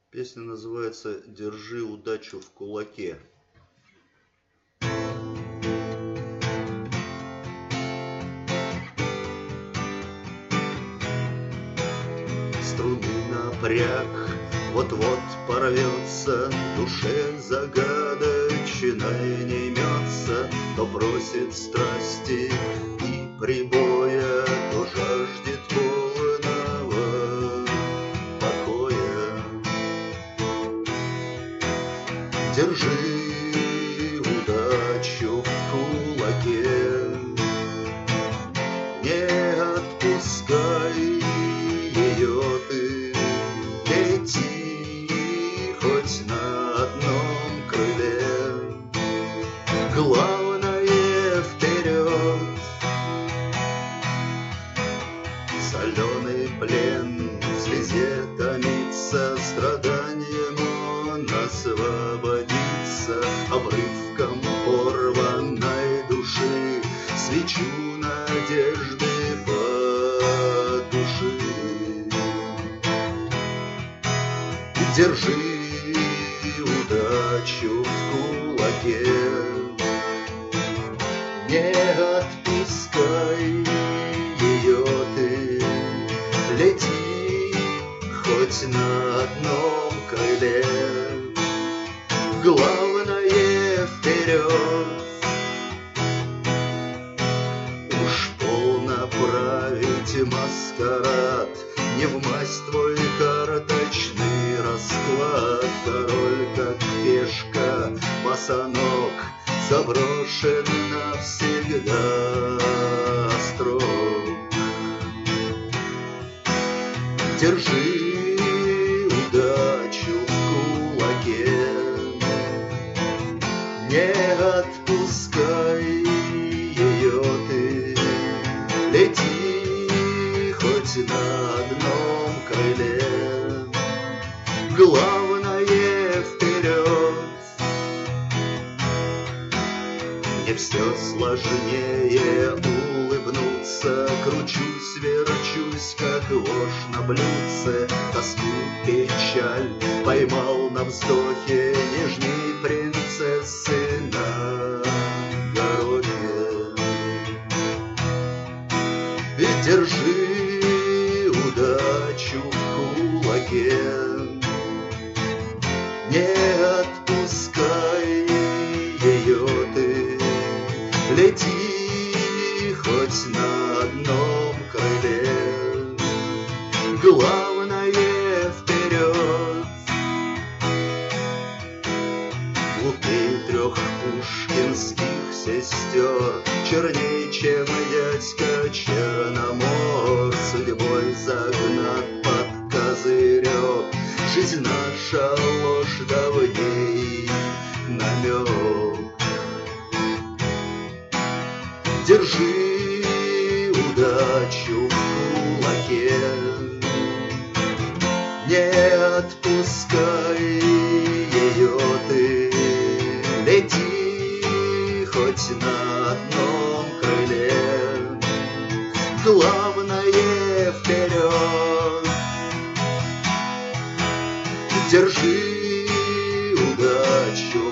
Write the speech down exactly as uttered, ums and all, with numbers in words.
Песня называется «Держи удачу в кулаке». Струны напряг, вот-вот порвется, душе загадочной не имется, то просит страсти и прибоя, то жаждет полного покоя. Держи удачу в кулаке, не отпускай ее ты, лети хоть на одном крыле. Главное вперед, соленый плен в слезе томится, страданием он освободится, обрывком порванной души свечу надежды потуши. Держи удачу в кулаке, не отпускай ее ты, лети хоть на одном крыле. Главное вперед, уж полно править маскарад, не в масть твой карточный расклад. Король, как пешка, босоног, заброшен навсегда строг. Держи удачу в кулаке, не отпускай ее ты, лети хоть на одном крыле. Главное вперед, мне все сложнее улыбнуться, кручусь, верчусь, как вошь на блюдце, тоску, печаль поймал на вздохе нежней принцессы на горохе. И держи удачу в кулаке, не отпускай ее ты, лети хоть на одном крыле. Главное вперед, луки трех пушкинских сестер черней, чем дядька Черномор, судьбой загнат под козырек. Жизнь наша ложь, давней намек. Держи удачу в кулаке, не отпускай ее ты, лети хоть на одном крыле. Главное вперед, держи удачу